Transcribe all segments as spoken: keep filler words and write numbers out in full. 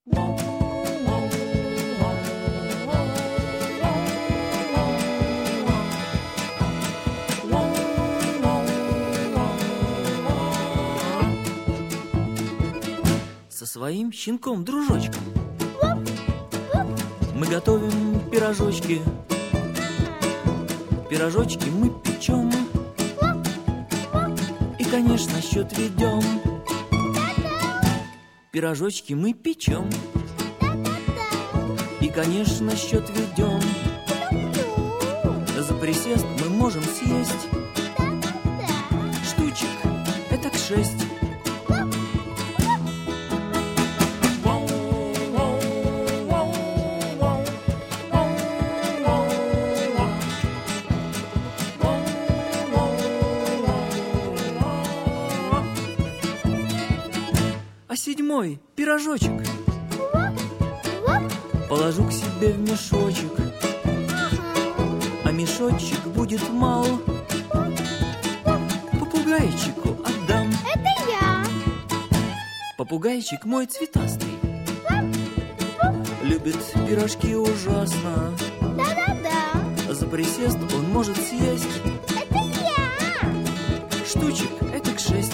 Со своим щенком-дружочком мы готовим пирожочки. Пирожочки мы печем и, конечно, счет ведем. Пирожочки мы печем и, конечно, счет ведем. За присест мы можем съесть штучек этак шесть. А седьмой пирожочек положу к себе в мешочек, а мешочек будет мал, попугайчику отдам. Это я. Попугайчик мой цветастый любит пирожки ужасно. Да-да-да. За присест он может съесть Это я. штучек этак шесть.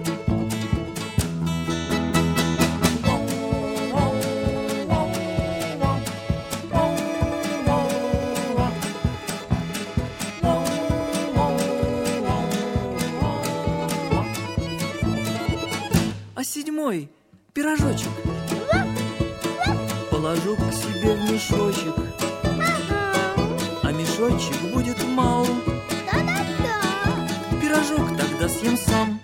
А седьмой пирожочек положу к себе в мешочек, а мешочек будет мал, Да-да-да. пирожок тогда съем сам.